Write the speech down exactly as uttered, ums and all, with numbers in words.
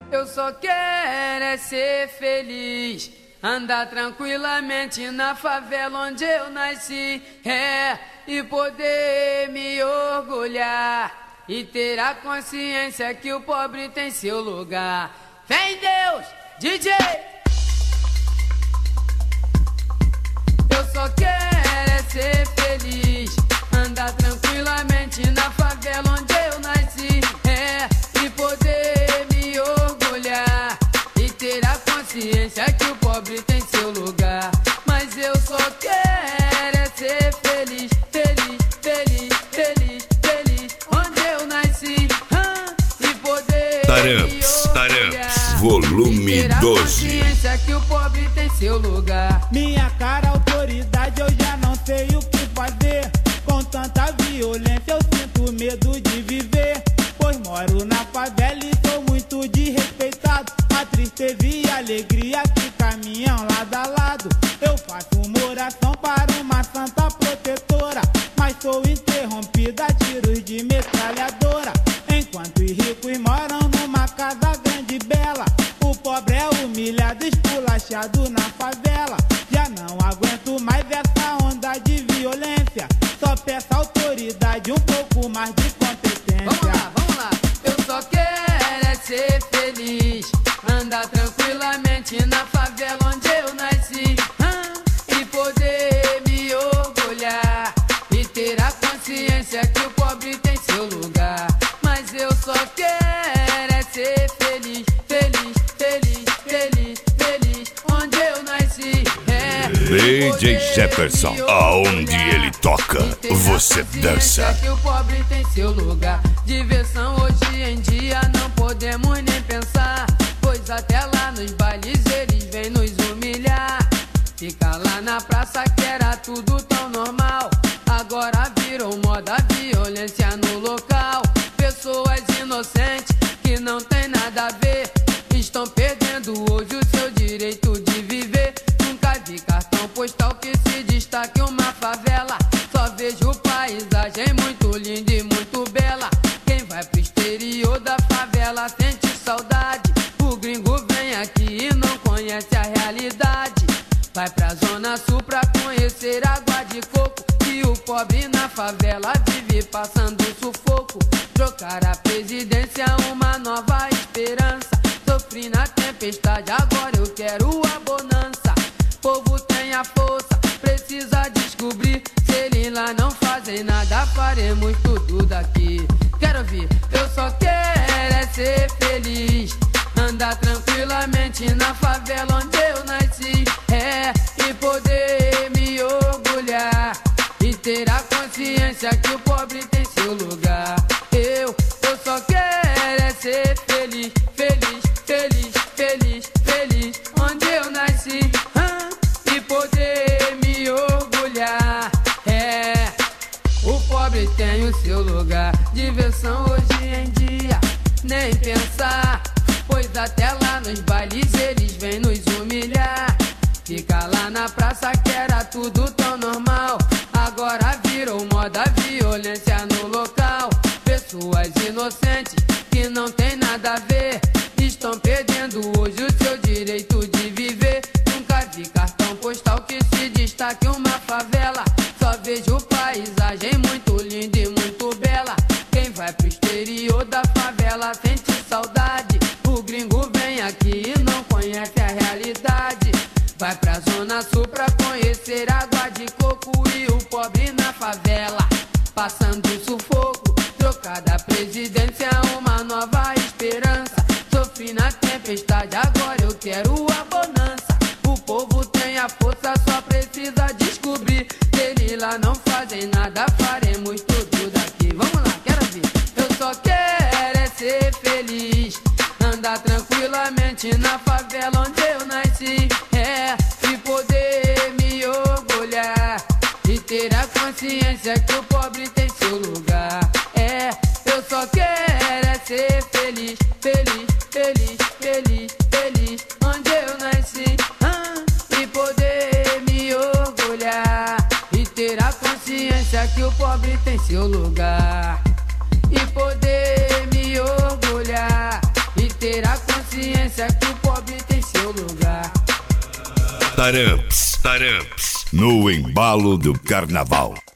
Eu só quero é ser feliz, andar tranquilamente na favela onde eu nasci, é, e poder me orgulhar e ter a consciência que o pobre tem seu lugar. Vem Deus, D J! Eu só quero é ser feliz, andar tranquilamente na favela onde eu nasci, é, e poder me orgulhar e ter a consciência que o pobre tem seu lugar. Mas eu só quero é ser feliz, feliz, feliz, feliz, feliz onde eu nasci, ah, e poder Taramps, Taramps, volume doze. Que o pobre tem seu lugar. Minha cara, autoridade, eu já não sei o que fazer. Com tanta violência eu sinto medo de viver, pois moro na favela e sou muito desrespeitado. A tristeza e a alegria que caminham lado a lado. Eu faço uma oração para uma santa protetora, mas sou interrompida a tiros de metralhadora. Enquanto os ricos moram numa casa grande e bela, o pobre é humilhado, esculachado na favela. Já não aguento mais essa onda de violência, só peço autoridade, um pouco mais de competência. Vamos lá, vamos lá. Eu só quero é ser feliz, andar tranquilamente na favela onde eu nasci, ah, e poder me orgulhar e ter a consciência que o pobre tem seu lugar. Mas eu só quero é ser feliz, feliz, feliz, feliz, feliz onde eu nasci, é, D J Jefferson, aonde ele toca, você dança. Que o pobre tem seu lugar. Diversão hoje em dia não podemos nem pensar, pois até lá nos bailes eles vêm nos humilhar. Fica lá na praça que era tudo tão normal, agora virou moda a violência no local. Pessoas inocentes que não tem nada a ver estão perdendo hoje o seu direito de viver. Nunca vi cartão postal que se destaque uma favela, só vejo paisagem muito linda e muito bela. Quem vai pro exterior da favela sente saudade, o gringo vem aqui e não conhece a realidade. Vai pra zona sul pra conhecer água de coco, e o pobre na favela vive passando sufoco. Trocar a presidência, uma nova esperança. Sofri na tempestade, agora eu quero a bonança. Povo tem a força, precisa descobrir. Se eles lá não fazem nada, faremos tudo daqui. Quero ouvir, eu só quero é ser feliz, andar tranquilamente na favela onde eu nasci, é, e poder me orgulhar e ter a consciência que o pobre tem seu lugar. Eu, eu só quero é ser feliz, feliz, feliz, feliz, feliz onde eu nasci, ah, e poder me orgulhar, é, o pobre tem o seu lugar. Diversão hoje em dia, nem pensar, pois até lá nos bailes eles vêm nos humilhar. Fica lá na praça que era tudo tão normal, agora virou moda a violência no local. Pessoas inocentes que não tem nada a ver estão perdendo hoje o seu direito de viver. Nunca vi cartão postal que se destaque uma favela, só vejo paisagem muito linda e muito bela. Quem vai pro exterior da favela sente saudade, o gringo vem aqui e não conhece a realidade. Vai pra zona sul pra conhecer água de coco, e o pobre na favela passando sufoco. Trocar da presidência, uma nova esperança. Sofri na tempestade, agora eu quero a bonança. O povo tem a força, só precisa descobrir. Se eles lá não fazem nada, faremos tudo daqui. Vamos lá, quero ver. Eu só quero é ser feliz, andar tranquilamente na favela onde eu nasci, é, e poder me orgulhar e ter a consciência que o pobre tem seu lugar. É, eu só quero é ser feliz, feliz, feliz, feliz, feliz onde eu nasci, ah, e poder me orgulhar e ter a consciência que o pobre tem seu lugar. E poder me orgulhar e ter a consciência certo, o pobre tem seu lugar. Taramps, taramps, no embalo do carnaval.